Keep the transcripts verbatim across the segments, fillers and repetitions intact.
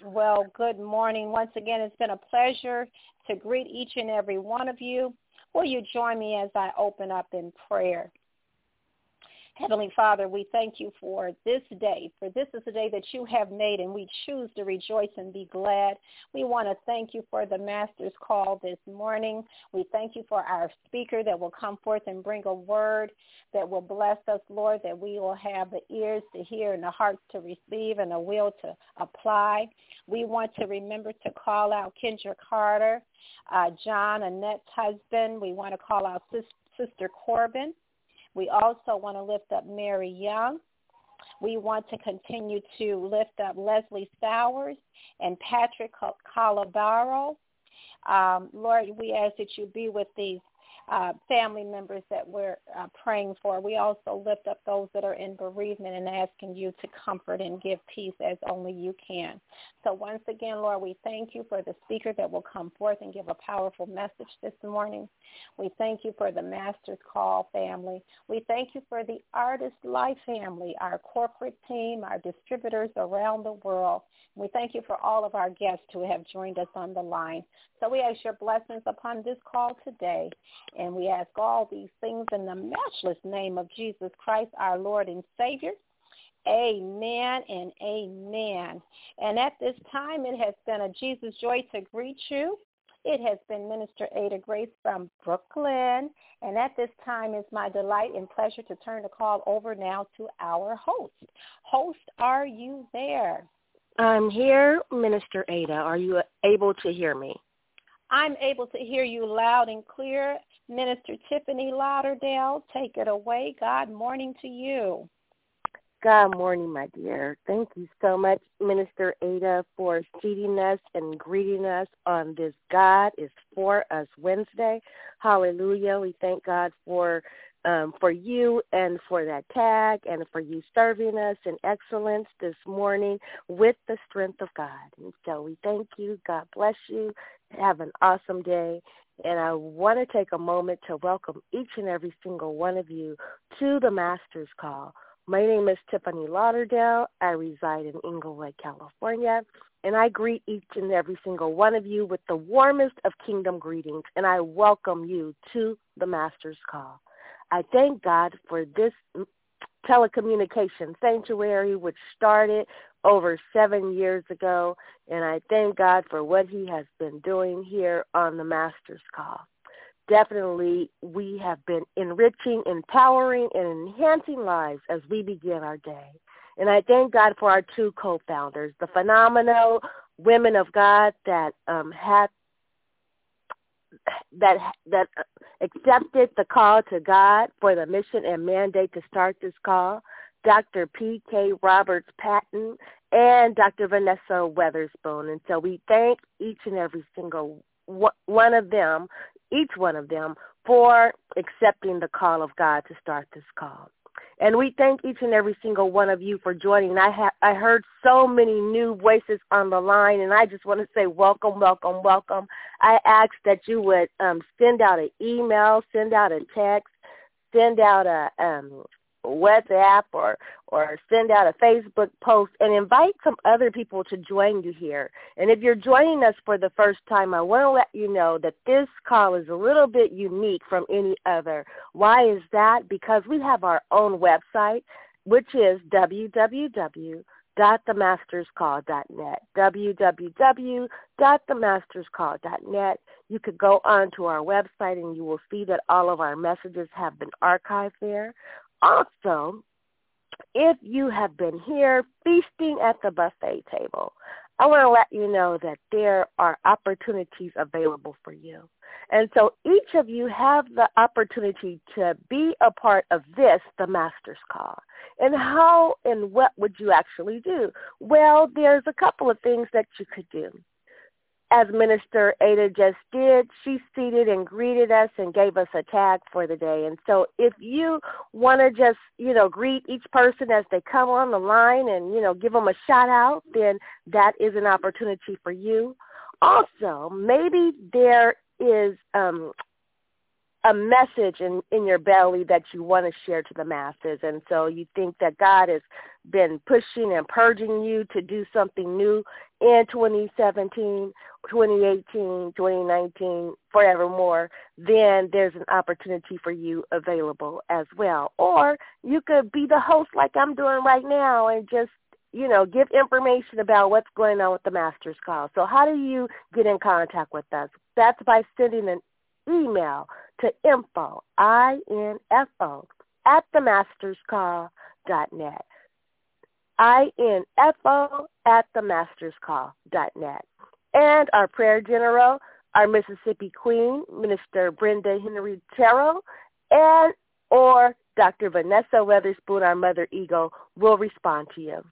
Well, good morning. Once again, it's been a pleasure to greet each and every one of you. Will you join me as I open up in prayer? Heavenly Father, we thank you for this day, for this is the day that you have made, and we choose to rejoice and be glad. We want to thank you for the Master's call this morning. We thank you for our speaker that will come forth and bring a word that will bless us, Lord, that we will have the ears to hear and the hearts to receive and a will to apply. We want to remember to call out Kendra Carter, uh, John, Annette's husband. We want to call out Sis- Sister Corbin. We also want to lift up Mary Young. We want to continue to lift up Leslie Sowers and Patrick Calabaro. Um, Lord, we ask that you be with these uh, family members that we're uh, praying for. We also lift up those that are in bereavement and asking you to comfort and give peace as only you can. So once again, Lord, we thank you for the speaker that will come forth and give a powerful message this morning. We thank you for the Master's Call family. We thank you for the Artist Life family, our corporate team, our distributors around the world. We thank you for all of our guests who have joined us on the line. So we ask your blessings upon this call today, and we ask all these things in the matchless name of Jesus Christ, our Lord and Savior. Amen and amen. And at this time, it has been a Jesus joy to greet you. It has been Minister Ada Grace from Brooklyn. And at this time, it's my delight and pleasure to turn the call over now to our host. Host, are you there? I'm here, Minister Ada. Are you able to hear me? I'm able to hear you loud and clear. Minister Tiffany Lauderdale, take it away. God morning to you. God morning, my dear. Thank you so much, Minister Ada, for seating us and greeting us on this God is for us Wednesday. Hallelujah. We thank God for um, for you and for that tag and for you serving us in excellence this morning with the strength of God. And so we thank you. God bless you. Have an awesome day. And I want to take a moment to welcome each and every single one of you to the Master's Call. My name is Tiffany Lauderdale. I reside in Inglewood, California, and I greet each and every single one of you with the warmest of kingdom greetings, and I welcome you to the Master's Call. I thank God for this telecommunication sanctuary, which started over seven years ago, and I thank God for what he has been doing here on the Master's Call. Definitely, we have been enriching, empowering, and enhancing lives as we begin our day. And I thank God for our two co-founders, the phenomenal women of God that um, had that that accepted the call to God for the mission and mandate to start this call, Doctor P K Roberts Patton and Doctor Vanessa Weatherspoon. And so we thank each and every single one of them, each one of them, for accepting the call of God to start this call. And we thank each and every single one of you for joining. I ha- I heard so many new voices on the line, and I just want to say welcome, welcome, welcome. I ask that you would um, send out an email, send out a text, send out a um, WhatsApp or or send out a Facebook post and invite some other people to join you here. And if you're joining us for the first time, I want to let you know that this call is a little bit unique from any other. Why is that? Because we have our own website, which is w w w dot the masters call dot net, w w w dot the masters call dot net. You could go onto our website and you will see that all of our messages have been archived there. Also, if you have been here feasting at the buffet table, I want to let you know that there are opportunities available for you. And so each of you have the opportunity to be a part of this, the Master's Call. And how and what would you actually do? Well, there's a couple of things that you could do. As Minister Ada just did, she seated and greeted us and gave us a tag for the day. And so if you want to just, you know, greet each person as they come on the line and, you know, give them a shout out, then that is an opportunity for you. Also, maybe there is um, a message in, in your belly that you want to share to the masses. And so you think that God has been pushing and purging you to do something new in twenty seventeen, twenty eighteen, twenty nineteen, forevermore, then there's an opportunity for you available as well. Or you could be the host like I'm doing right now and just, you know, give information about what's going on with the Master's Call. So how do you get in contact with us? That's by sending an email to info, I N F O, at the masters call dot net. I N F O at the masters call dot net. And our prayer general, our Mississippi Queen, Minister Brenda Henry Terrell, and or Doctor Vanessa Weatherspoon, our Mother Eagle, will respond to you.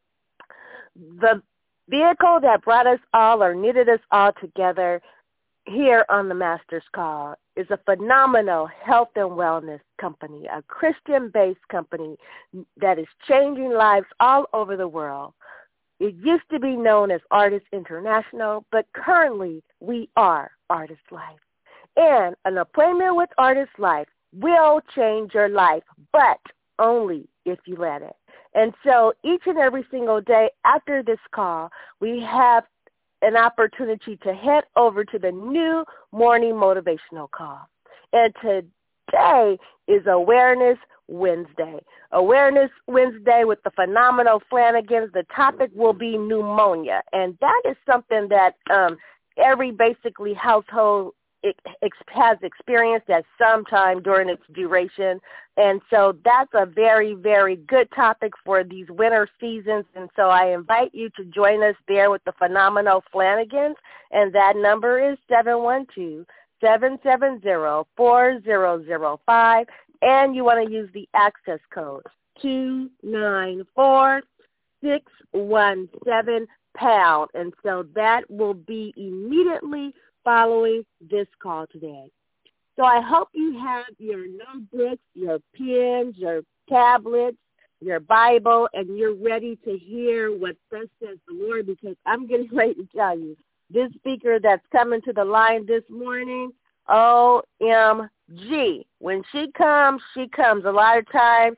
The vehicle that brought us all or knitted us all together here on the Master's Call is a phenomenal health and wellness company, a Christian-based company that is changing lives all over the world. It used to be known as Artist International, but currently we are Artist Life. And an appointment with Artist Life will change your life, but only if you let it. And so each and every single day after this call, we have an opportunity to head over to the new morning motivational call. And today is Awareness Wednesday. Awareness Wednesday with the phenomenal Flanagans. The topic will be pneumonia. And that is something that um, every basically household has experienced at some time during its duration. And so that's a very, very good topic for these winter seasons. And so I invite you to join us there with the phenomenal Flanagans. And that number is seven one two, seven seven zero, four zero zero five. And you want to use the access code two nine four six one seven pound. And so that will be immediately following this call today. So I hope you have your notebooks, your pens, your tablets, your Bible, and you're ready to hear what thus says the Lord, because I'm getting ready to tell you, this speaker that's coming to the line this morning, O M G. When she comes, she comes. A lot of times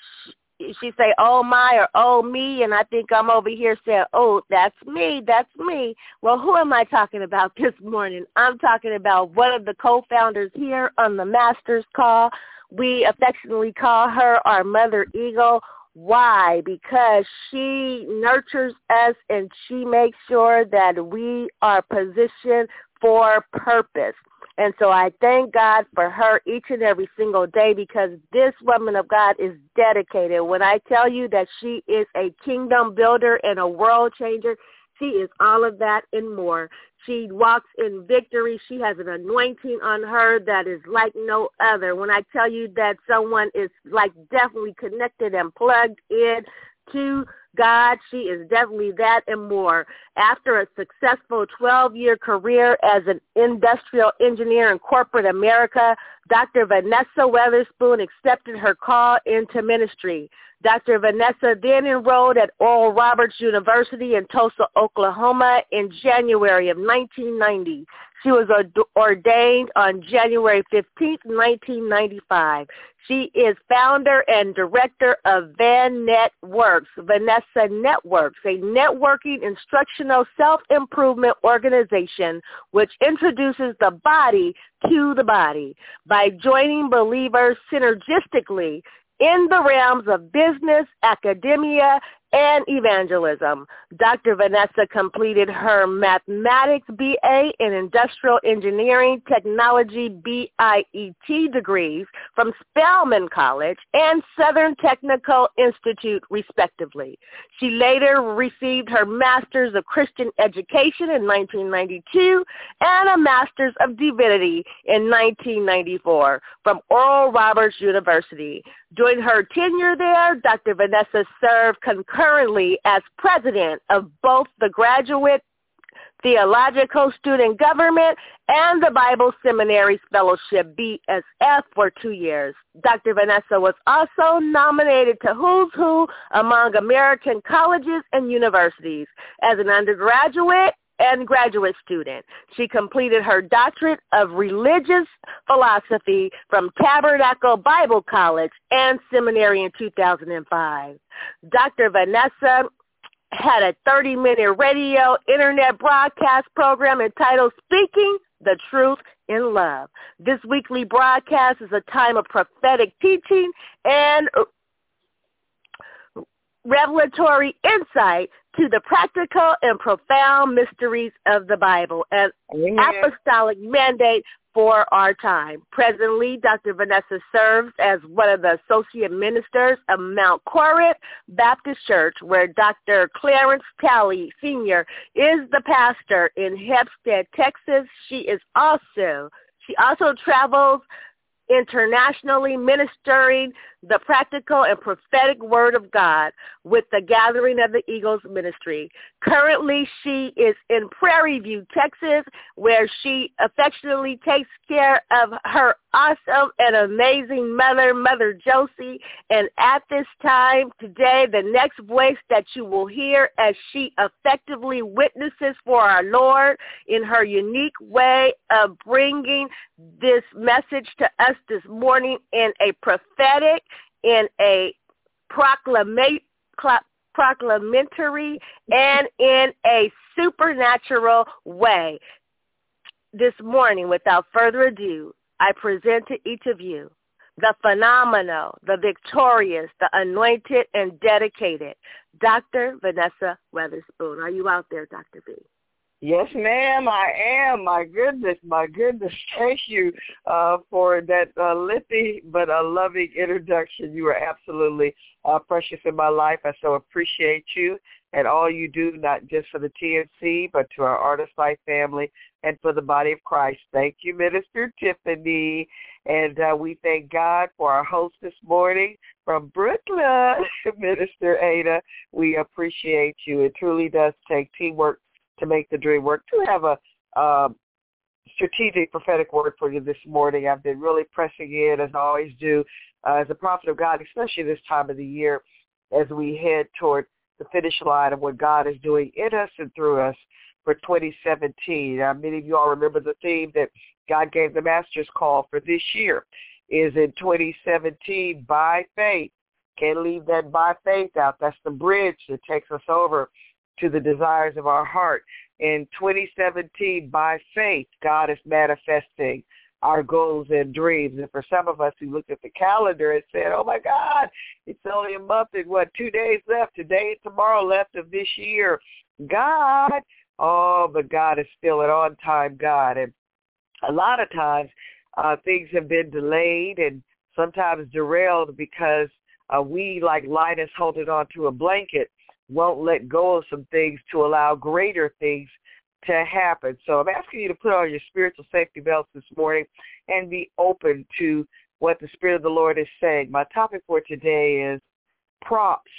she, she say, oh my, or oh me, and I think I'm over here saying, oh, that's me, that's me. Well, who am I talking about this morning? I'm talking about one of the co-founders here on the Master's Call. We affectionately call her our Mother Eagle. Why? Because she nurtures us and she makes sure that we are positioned for purpose. And so I thank God for her each and every single day, because this woman of God is dedicated. When I tell you that she is a kingdom builder and a world changer, she is all of that and more. She walks in victory. She has an anointing on her that is like no other. When I tell you that someone is like definitely connected and plugged in to God, she is definitely that and more. After a successful twelve-year career as an industrial engineer in corporate America, Doctor Vanessa Weatherspoon accepted her call into ministry. Doctor Vanessa then enrolled at Oral Roberts University in Tulsa, Oklahoma in January of nineteen ninety. She was ordained on January fifteenth, nineteen ninety-five. She is founder and director of Van Networks, Vanessa Networks, a networking instructional self-improvement organization which introduces the body to the body by joining believers synergistically in the realms of business, academia, and evangelism. Doctor Vanessa completed her mathematics B A and industrial engineering technology B I E T degrees from Spelman College and Southern Technical Institute, respectively. She later received her Master's of Christian Education in nineteen ninety-two and a Master's of Divinity in nineteen ninety-four from Oral Roberts University. During her tenure there, Doctor Vanessa served concurrently as president of both the Graduate Theological Student Government and the Bible Seminaries Fellowship, B S F, for two years. Doctor Vanessa was also nominated to Who's Who among American colleges and universities. As an undergraduate and graduate student. She completed her doctorate of religious philosophy from Tabernacle Bible College and Seminary in two thousand five. Doctor Vanessa had a thirty-minute radio internet broadcast program entitled Speaking the Truth in Love. This weekly broadcast is a time of prophetic teaching and revelatory insight to the practical and profound mysteries of the Bible and Amen. Apostolic mandate for our time. Presently, Doctor Vanessa serves as one of the associate ministers of Mount Corinth Baptist Church, where Doctor Clarence Talley, Senior is the pastor in Hempstead, Texas. She is also, she also travels internationally ministering the practical and prophetic word of God with the Gathering of the Eagles ministry. Currently, she is in Prairie View, Texas, where she affectionately takes care of her awesome and amazing mother, Mother Josie. And at this time today, the next voice that you will hear as she effectively witnesses for our Lord in her unique way of bringing this message to us this morning in a prophetic, in a proclamatory, proclamentary, and in a supernatural way. This morning, without further ado, I present to each of you the phenomenal, the victorious, the anointed, and dedicated Doctor Vanessa Weatherspoon. Are you out there, Doctor V? Yes, ma'am, I am. My goodness, my goodness. Thank you uh, for that uh, lengthy but a loving introduction. You are absolutely uh, precious in my life. I so appreciate you and all you do, not just for the T N C, but to our Artist Life family and for the body of Christ. Thank you, Minister Tiffany. And uh, we thank God for our host this morning from Brooklyn, Minister Ada. We appreciate you. It truly does take teamwork to make the dream work. To have a uh, strategic prophetic word for you this morning. I've been really pressing in, as I always do, uh, as a prophet of God, especially this time of the year as we head toward the finish line of what God is doing in us and through us for twenty seventeen. Now, many of you all remember the theme that God gave the Master's Call for this year is in twenty seventeen, by faith. Can't leave that by faith out. That's the bridge that takes us over to the desires of our heart. In twenty seventeen, by faith, God is manifesting our goals and dreams. And for some of us who looked at the calendar and said, oh, my God, it's only a month and, what, two days left, today and tomorrow left of this year. God, oh, but God is still an on-time God. And a lot of times uh, things have been delayed and sometimes derailed because uh, we, like Linus holding on to a blanket, won't let go of some things to allow greater things to happen. So I'm asking you to put on your spiritual safety belts this morning and be open to what the Spirit of the Lord is saying. My topic for today is props.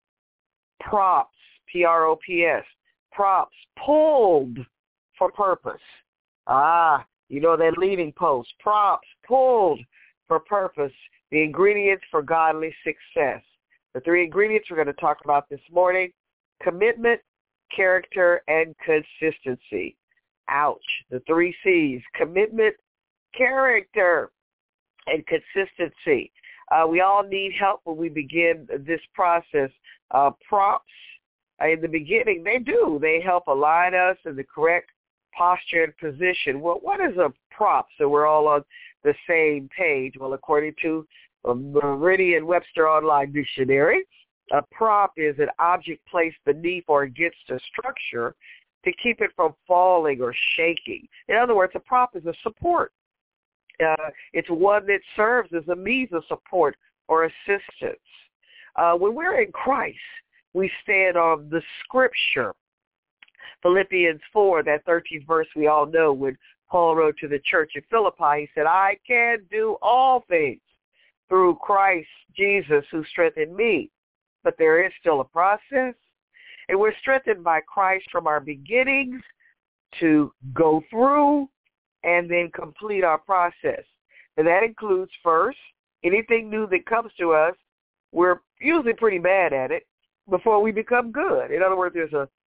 Props, P R O P S. Props, pulled for purpose. Ah, you know that leading post. Props, pulled for purpose. The ingredients for godly success. The three ingredients we're going to talk about this morning: commitment, character, and consistency. Ouch. The three C's: commitment, character, and consistency. Uh, we all need help when we begin this process. Uh, props, uh, in the beginning, they do. They help align us in the correct posture and position. Well, what is a prop so we're all on the same page? Well, according to a Merriam-Webster Online Dictionary, a prop is an object placed beneath or against a structure to keep it from falling or shaking. In other words, a prop is a support. Uh, it's one that serves as a means of support or assistance. Uh, when we're in Christ, we stand on the Scripture. Philippians four, that thirteenth verse we all know, when Paul wrote to the church in Philippi, he said, I can do all things through Christ Jesus who strengthened me. But there is still a process, and we're strengthened by Christ from our beginnings to go through and then complete our process. And that includes, first, anything new that comes to us, we're usually pretty bad at it before we become good. In other words, there's a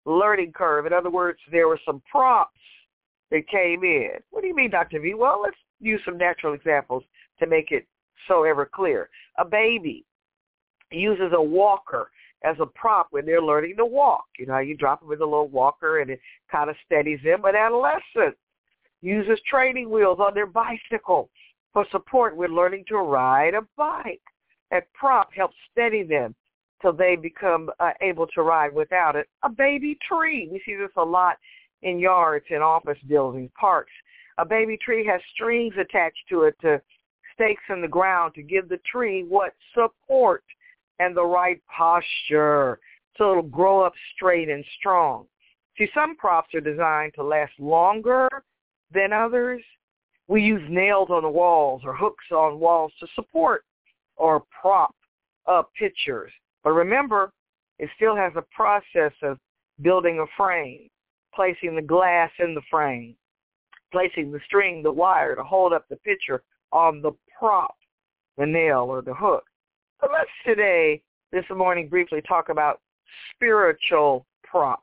learning curve. In other words, there were some prompts that came in. What do you mean, Doctor V? Well, let's use some natural examples to make it so ever clear. A baby uses a walker as a prop when they're learning to walk. You know how you drop them in a little walker and it kind of steadies them. An adolescent uses training wheels on their bicycle for support when learning to ride a bike. That prop helps steady them till they become uh, able to ride without it. A baby tree. We see this a lot in yards and office buildings, parks. A baby tree has strings attached to it to stakes in the ground to give the tree what? Support and the right posture so it'll grow up straight and strong. See, some props are designed to last longer than others. We use nails on the walls or hooks on walls to support or prop up pictures. But remember, it still has a process of building a frame, placing the glass in the frame, placing the string, the wire to hold up the picture on the prop, the nail or the hook. So let's today, this morning, briefly talk about spiritual props.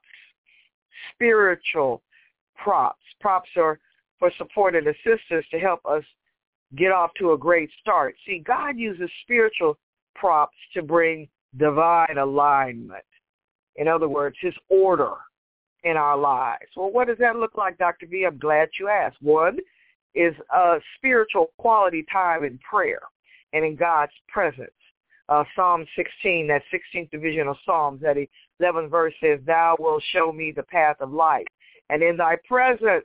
Spiritual props. Props are for support and assistance to help us get off to a great start. See, God uses spiritual props to bring divine alignment. In other words, his order in our lives. Well, what does that look like, Doctor V? I'm glad you asked. One is a spiritual quality time in prayer and in God's presence. Uh, Psalm sixteen, that sixteenth division of Psalms, that eleventh verse says, thou wilt show me the path of life, and in thy presence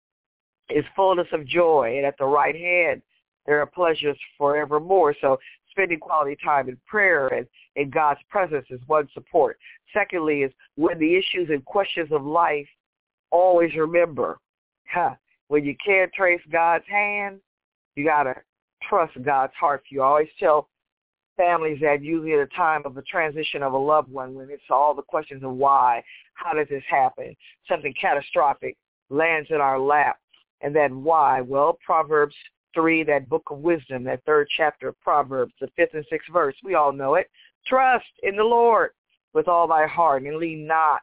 is fullness of joy, and at the right hand there are pleasures forevermore. So spending quality time in prayer and in God's presence is one support. Secondly is when the issues and questions of life, always remember, huh, when you can't trace God's hand, you got to trust God's heart. You always tell families that usually at a time of the transition of a loved one, when it's all the questions of why, how did this happen, something catastrophic lands in our lap, and then why? Well, Proverbs three, that book of wisdom, that third chapter of Proverbs, the fifth and sixth verse, we all know it. Trust in the Lord with all thy heart, and lean not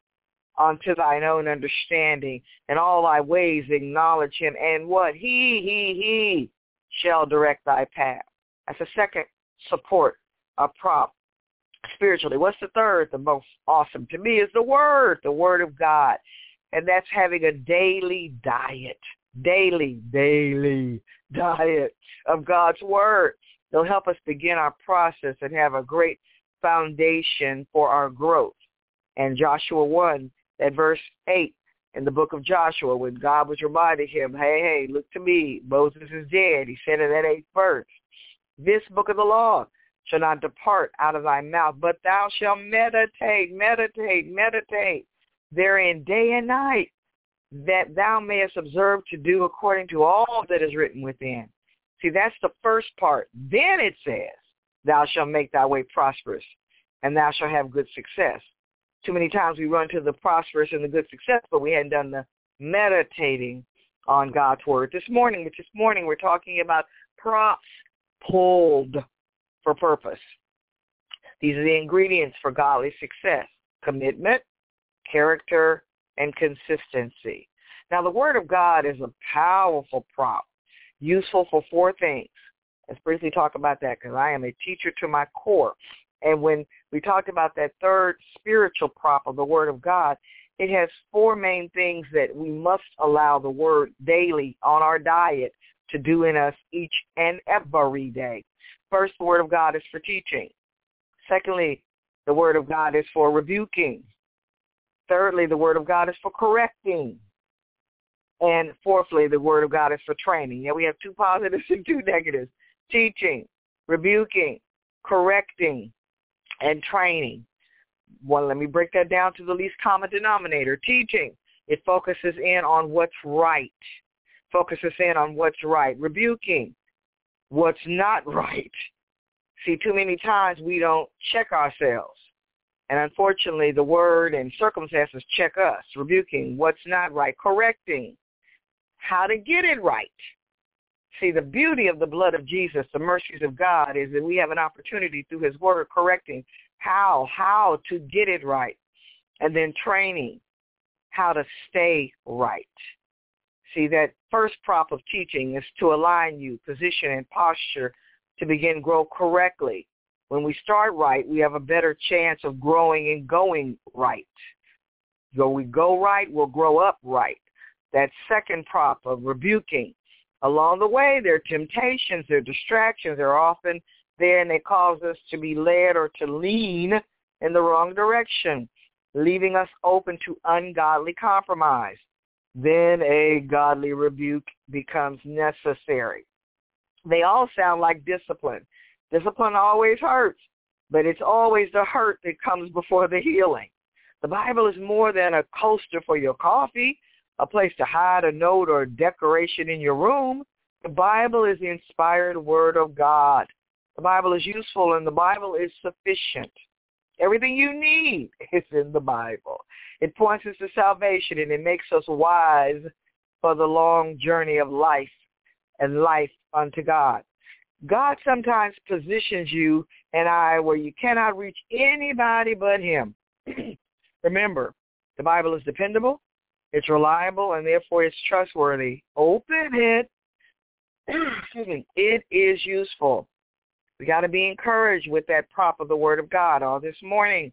unto thine own understanding. In all thy ways acknowledge him, and what? He, he, he shall direct thy path. That's the second support, a prop spiritually. What's the third? The most awesome to me is the Word, the Word of God. And that's having a daily diet, daily, daily diet of God's Word. It'll help us begin our process and have a great foundation for our growth. And Joshua one, that verse eight in the book of Joshua, when God was reminding him, hey, hey, look to me, Moses is dead. He said in that eighth verse, this book of the law shall not depart out of thy mouth, but thou shalt meditate, meditate, meditate therein day and night, that thou mayest observe to do according to all that is written within. See, that's the first part. Then it says, thou shalt make thy way prosperous, and thou shalt have good success. Too many times we run to the prosperous and the good success, but we hadn't done the meditating on God's Word. This morning, which this morning we're talking about props pulled for purpose. These are the ingredients for godly success: commitment, character, and consistency. Now, the Word of God is a powerful prop, useful for four things. Let's briefly talk about that, because I am a teacher to my core. And when we talked about that third spiritual prop of the Word of God, it has four main things that we must allow the Word daily on our diet to do in us each and every day. First, the Word of God is for teaching. Secondly, the Word of God is for rebuking. Thirdly, the Word of God is for correcting. And fourthly, the Word of God is for training. Yeah, we have two positives and two negatives: teaching, rebuking, correcting, and training. Well, let me break that down to the least common denominator. Teaching, it focuses in on what's right. Focuses in on what's right. Rebuking, what's not right. See, too many times we don't check ourselves. And unfortunately, the Word and circumstances check us. Rebuking, what's not right. Correcting, how to get it right. See, the beauty of the blood of Jesus, the mercies of God, is that we have an opportunity through his Word correcting how, how to get it right. and then training how to stay right. See, that first prop of teaching is to align you, position, and posture to begin grow correctly. When we start right, we have a better chance of growing and going right. So we go right, we'll grow up right. That second prop of rebuking. Along the way, there are temptations, there are distractions, they're often there, and they cause us to be led or to lean in the wrong direction, leaving us open to ungodly compromise. Then a godly rebuke becomes necessary. They all sound like discipline. Discipline always hurts, but it's always the hurt that comes before the healing. The Bible is more than a coaster for your coffee, a place to hide a note or a decoration in your room. The Bible is the inspired word of God. The Bible is useful, and the Bible is sufficient. Everything you need is in the Bible. It points us to salvation, and it makes us wise for the long journey of life and life unto God. God sometimes positions you and I where you cannot reach anybody but him. Remember, the Bible is dependable, it's reliable, and therefore it's trustworthy. Open it. Excuse me. It is useful. We got to be encouraged with that prop of the Word of God all this morning.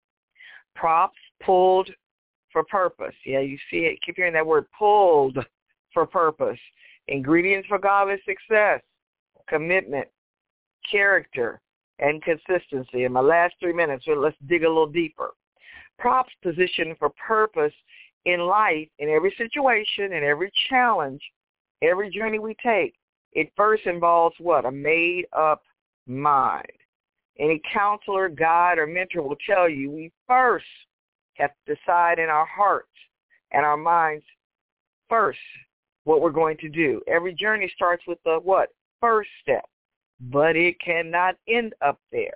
Props pulled for purpose. Yeah, you see it. Keep hearing that word, pulled for purpose. Ingredients for godly success: commitment, character, and consistency. In my last three minutes, so let's dig a little deeper. Props positioned for purpose in life, in every situation, in every challenge, every journey we take. It first involves what? A made-up mind. Any counselor, guide, or mentor will tell you we first have to decide in our hearts and our minds first what we're going to do. Every journey starts with the what? First step. But it cannot end up there.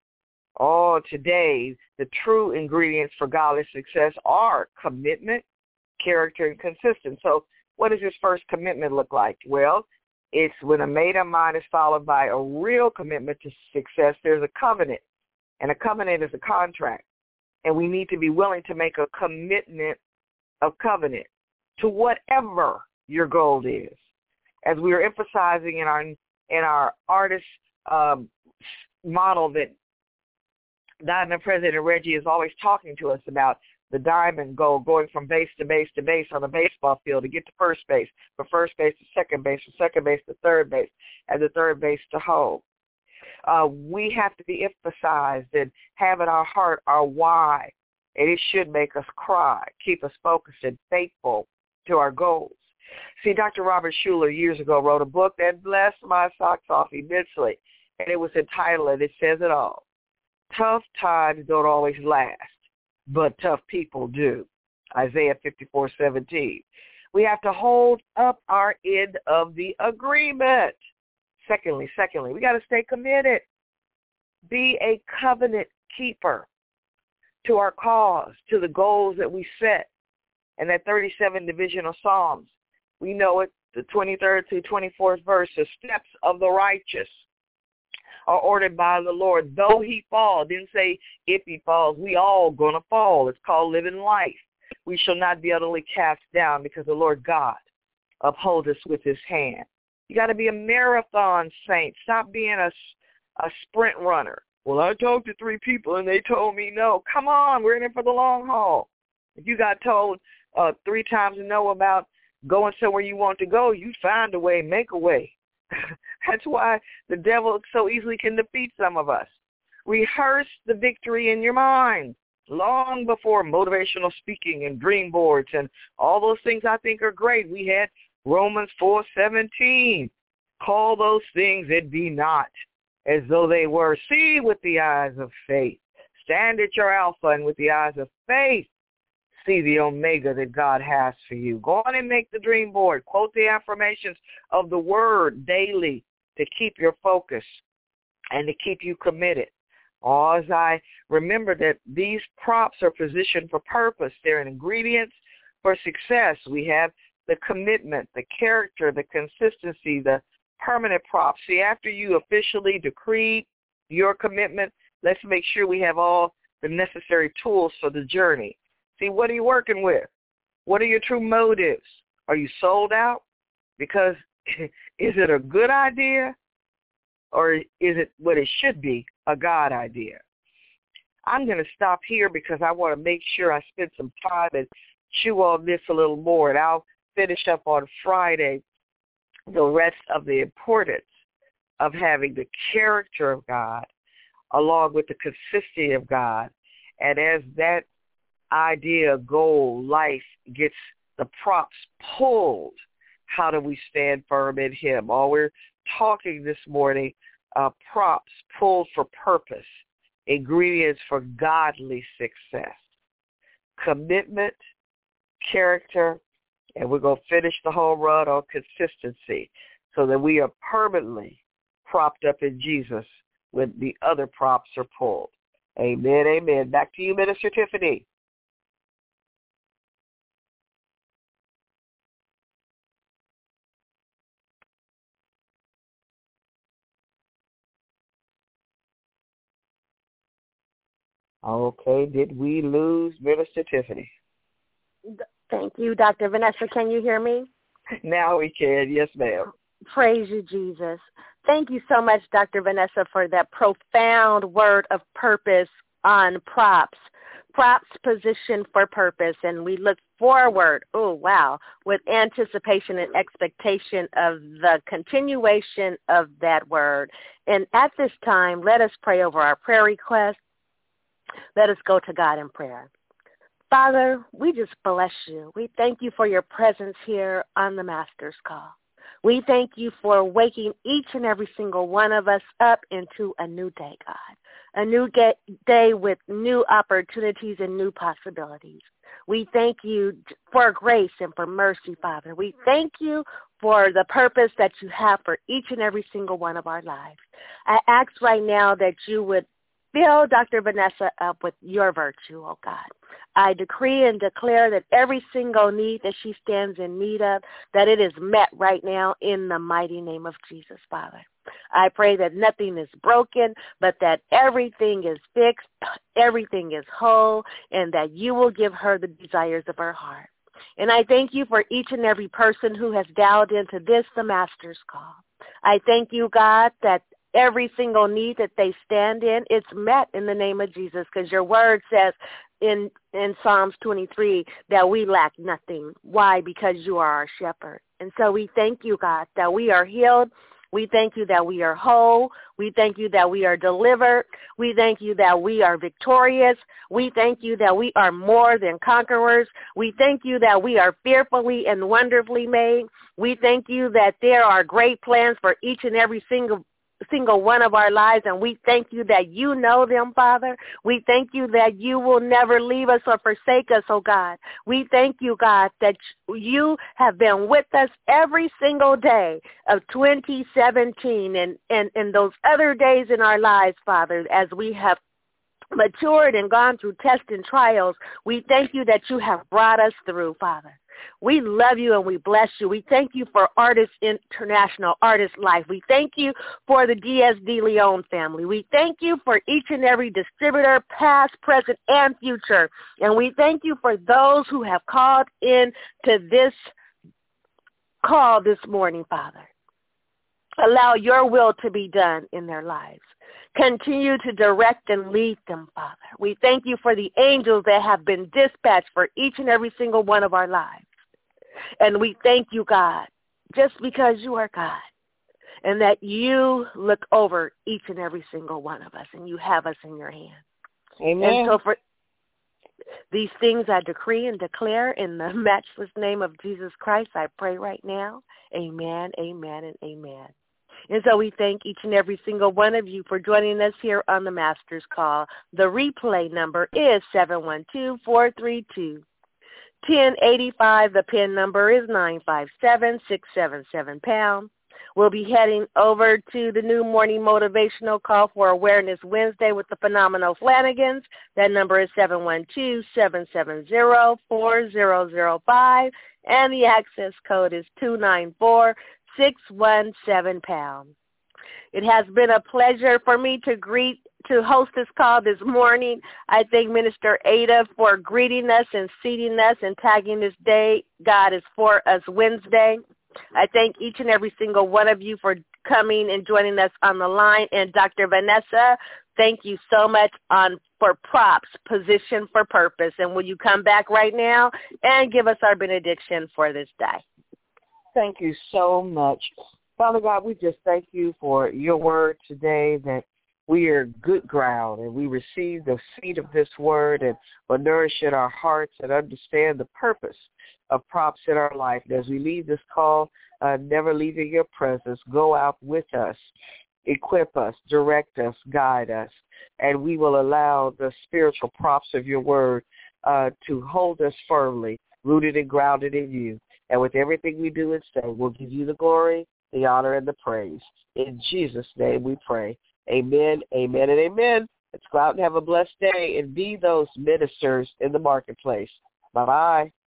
Oh, today, the true ingredients for godly success are commitment, character, and consistency. So what does this first commitment look like? Well, it's when a made-up mind is followed by a real commitment to success, there's a covenant. And a covenant is a contract. And we need to be willing to make a commitment of covenant to whatever your goal is. As we are emphasizing in our in our artist um, model that Diamond President Reggie is always talking to us about, the diamond goal, going from base to base to base on a baseball field to get to first base, from first base to second base, from second base to third base, and the third base to home. Uh, we have to be emphasized and have in our heart our why, and it should make us cry, keep us focused and faithful to our goals. See, Doctor Robert Schuller years ago wrote a book that blessed my socks off immensely, and it was entitled, and it says it all, Tough Times Don't Always Last, but Tough People Do. Isaiah fifty-four seventeen. We have to hold up our end of the agreement. Secondly, secondly, we got to stay committed. Be a covenant keeper to our cause, to the goals that we set. And that thirty-seven divisional Psalms, we know it, the twenty-third to twenty-fourth verse, the steps of the righteous are ordered by the Lord. Though he fall, didn't say if he falls, we all going to fall. It's called living life. We shall not be utterly cast down because the Lord God uphold us with his hand. You got to be a marathon saint. Stop being a, a sprint runner. Well, I talked to three people and they told me no. Come on, we're in it for the long haul. If you got told uh, three times no about going somewhere you want to go, you find a way, make a way. That's why the devil so easily can defeat some of us. Rehearse the victory in your mind long before motivational speaking and dream boards and all those things I think are great. We had Romans four seventeen. Call those things that be not as though they were. See with the eyes of faith. Stand at your alpha, and with the eyes of faith, see the omega that God has for you. Go on and make the dream board. Quote the affirmations of the word daily to keep your focus and to keep you committed. Oh, as I remember that these props are positioned for purpose. They're ingredients for success. We have the commitment, the character, the consistency, the permanent props. See, after you officially decreed your commitment, let's make sure we have all the necessary tools for the journey. See, what are you working with? What are your true motives? Are you sold out? Because is it a good idea, or is it what it should be, a God idea? I'm going to stop here because I want to make sure I spend some time and chew on this a little more, and I'll finish up on Friday the rest of the importance of having the character of God along with the consistency of God. And as that idea, goal, life gets the props pulled, how do we stand firm in him? All we're talking this morning, uh, props pulled for purpose, ingredients for godly success, commitment, character, and we're going to finish the home run on consistency so that we are permanently propped up in Jesus when the other props are pulled. Amen, amen. Back to you, Minister Tiffany. Okay, did we lose Minister Tiffany? Thank you, Doctor Vanessa. Can you hear me? Now we can. Yes, ma'am. Praise you, Jesus. Thank you so much, Doctor Vanessa, for that profound word of purpose on props. Props position for purpose, and we look forward, oh, wow, with anticipation and expectation of the continuation of that word. And at this time, let us pray over our prayer request. Let us go to God in prayer. Father, we just bless you. We thank you for your presence here on the Master's Call. We thank you for waking each and every single one of us up into a new day, God, a new day with new opportunities and new possibilities. We thank you for grace and for mercy, Father. We thank you for the purpose that you have for each and every single one of our lives. I ask right now that you would fill Doctor Vanessa up with your virtue, oh God. I decree and declare that every single need that she stands in need of, that it is met right now in the mighty name of Jesus, Father. I pray that nothing is broken, but that everything is fixed, everything is whole, and that you will give her the desires of her heart. And I thank you for each and every person who has dialed into this, the Master's Call. I thank you, God, that every single need that they stand in, it's met in the name of Jesus, because your word says in in Psalms twenty-three that we lack nothing. Why? Because you are our shepherd. And so we thank you, God, that we are healed. We thank you that we are whole. We thank you that we are delivered. We thank you that we are victorious. We thank you that we are more than conquerors. We thank you that we are fearfully and wonderfully made. We thank you that there are great plans for each and every single single one of our lives, and we thank you that you know them, Father. We thank you that you will never leave us or forsake us, oh God. We thank you, God, that you have been with us every single day of twenty seventeen and, and, and those other days in our lives, Father, as we have matured and gone through tests and trials. We thank you that you have brought us through, Father. We love you and we bless you. We thank you for Artists International, Artist Life. We thank you for the D S D Leon family. We thank you for each and every distributor, past, present, and future. And we thank you for those who have called in to this call this morning, Father. Allow your will to be done in their lives. Continue to direct and lead them, Father. We thank you for the angels that have been dispatched for each and every single one of our lives. And we thank you, God, just because you are God, and that you look over each and every single one of us, and you have us in your hand. Amen. And so for these things I decree and declare in the matchless name of Jesus Christ, I pray right now. Amen, amen, and amen. And so we thank each and every single one of you for joining us here on the Master's Call. The replay number is seven one two, four three two, one zero eight five. The PIN number is nine five seven, six seven seven pound. We'll be heading over to the new morning motivational call for Awareness Wednesday with the Phenomenal Flanagans. That number is seven one two, seven seven zero, four zero zero five, and the access code is two nine four, six one seven pound. It has been a pleasure for me to greet, to host this call this morning. I thank Minister Ada for greeting us and seating us and tagging this day, God is for us Wednesday. I thank each and every single one of you for coming and joining us on the line. And Doctor Vanessa, thank you so much on for props, position for purpose. And will you come back right now and give us our benediction for this day? Thank you so much. Father God, we just thank you for your word today, that we are good ground and we receive the seed of this word and will nourish in our hearts and understand the purpose of props in our life. And as we leave this call, uh, never leaving your presence, go out with us, equip us, direct us, guide us, and we will allow the spiritual props of your word uh, to hold us firmly, rooted and grounded in you. And with everything we do and say, we'll give you the glory, the honor, and the praise. In Jesus' name we pray. Amen, amen, and amen. Let's go out and have a blessed day and be those ministers in the marketplace. Bye-bye.